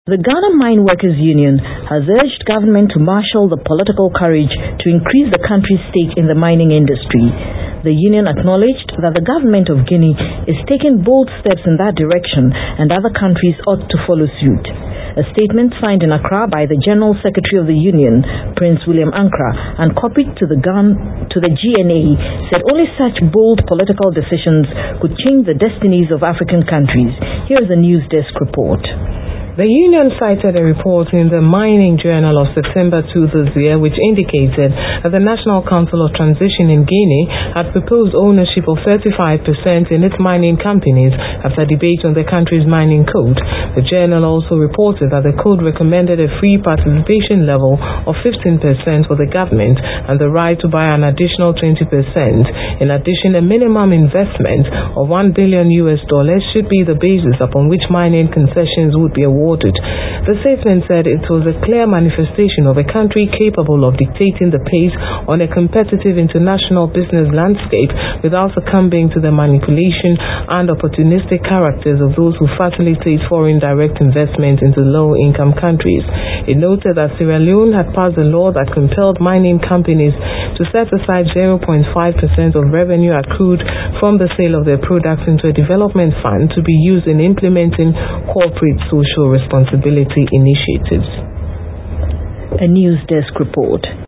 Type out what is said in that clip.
The Ghana Mine Workers Union has urged government to marshal the political courage to increase the country's stake in the mining industry. The union acknowledged that the government of Guinea is taking bold steps in that direction and other countries ought to follow suit. A statement signed in Accra by the General Secretary of the Union, Prince William Ankra, and copied to the GNA said only such bold political decisions could change the destinies of African countries. Here is the News Desk report. The union cited a report in the Mining Journal of September 2 this year which indicated that the National Council of Transition in Guinea had proposed ownership of 35% in its mining companies after debate on the country's mining code. The journal also reported that the code recommended a free participation level of 15% for the government and the right to buy an additional 20%. In addition, a minimum investment of $1 billion should be the basis upon which mining concessions would be awarded. The statement said it was a clear manifestation of a country capable of dictating the pace on a competitive international business landscape without succumbing to the manipulation and opportunistic characters of those who facilitate foreign direct investment into low-income countries. It noted that Sierra Leone had passed a law that compelled mining companies to set aside 0.5% of revenue accrued from the sale of their products into a development fund to be used in implementing corporate social responsibility initiatives. A News Desk report.